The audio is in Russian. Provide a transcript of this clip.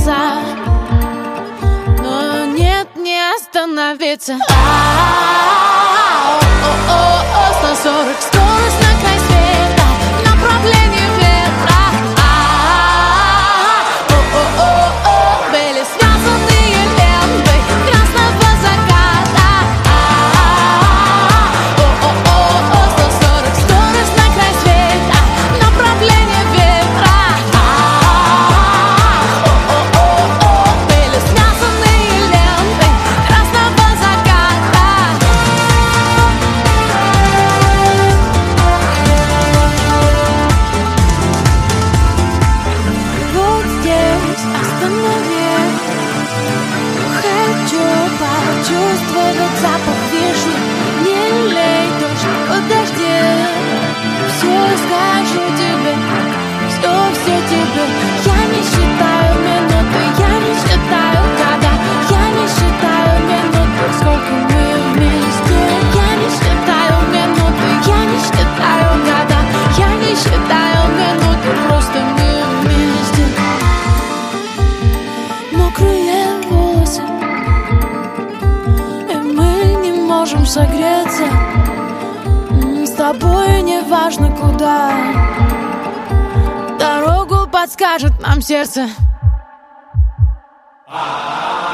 глаза, но нет, не остановиться. 140, скорость на край света, направление ветра. Были связанные ленты красного заката. 140, скорость на край света, направление ветра. Были связанные ленты красного заката. Вот здесь останови. Хочу почувствовать запах вишни. Не лей, дождь, подожди. Все скажу тебе, все тебе. Я не считаю минуты, я не считаю года, я не считаю минуты, сколько мы вместе. Я не считаю минуты, я не считаю года, я не считаю минуты, просто мы вместе. Мокрые волосы, и мы не можем согреться. С тобой не важно куда, дорогу подскажет нам сердце.